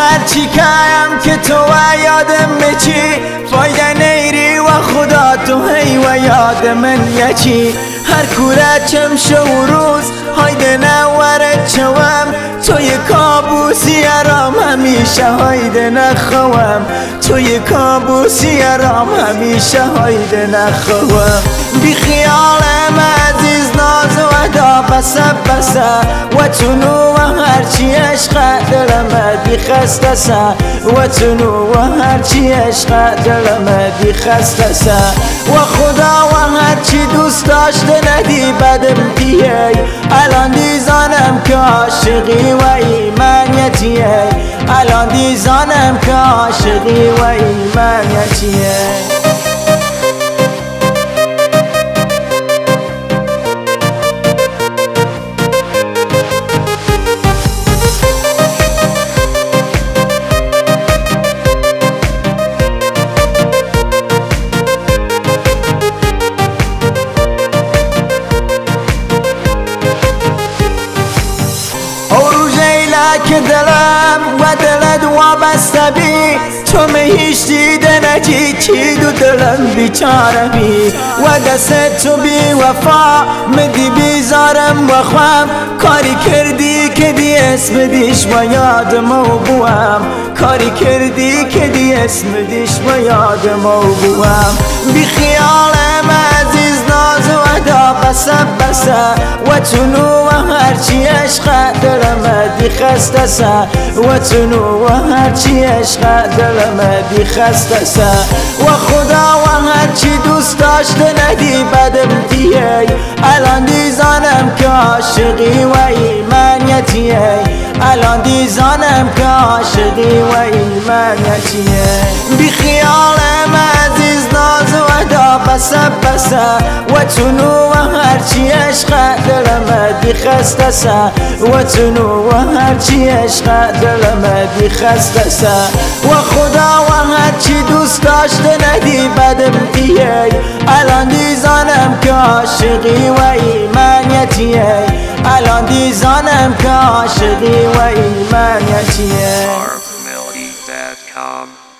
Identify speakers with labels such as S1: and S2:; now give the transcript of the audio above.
S1: هرچی کم که تو و یادم بچی فایده نیری و خدا تو هی و یاد من یکی هر کوره چم شو روز هایده نوره چوم توی کابوسی ارام همیشه هایده نخوام توی کابوسی ارام همیشه هایده نخوام بی خیالم عزیز ناز و ادا بسه و تونو و هرچی عشق دلم بی خسته سه و تونو و هرچی عشق دلم بی خسته سه و خدا و هرچی دوست داشته ندی بدم دیه الان دیزانم که عاشقی و ایمانیتیه الان دیزانم که عاشقی و ایمانیتیه که دلم و دلت وابسته بی تو می هیچ دیده نجی چی دو دلم بیچاره بی و دست تو بی وفا مدی بیزارم و خوام کاری کردی که دی اسم دیش و یادم و بوام کاری کردی که دی اسم دیش و یادم و بوام بی خیالم عزیز ناز و ادا بسه و تونو و هرچی عشق دلم دی خسته سه و تونو و هرچی عشق دلم دی خسته سه و خدا و هرچی دوست داشته ندی بدم دیه الان دیزانم که عاشقی و ایمانیتیه الان دیزانم که عاشقی و ایمانیتیه بی خیالم عزیز ناز و ادا بسه و تونو و هرچی عشق دلم دی خسته سه و تونو و هرچی عشق دلم دی خسته سه و خدا و هرچی دوست داشته ندی بدم دیه الان دیزانم که عاشقی و ایمانیتیه الان دیزانم که عاشقی و ایمانیتیه
S2: ArfMelody.com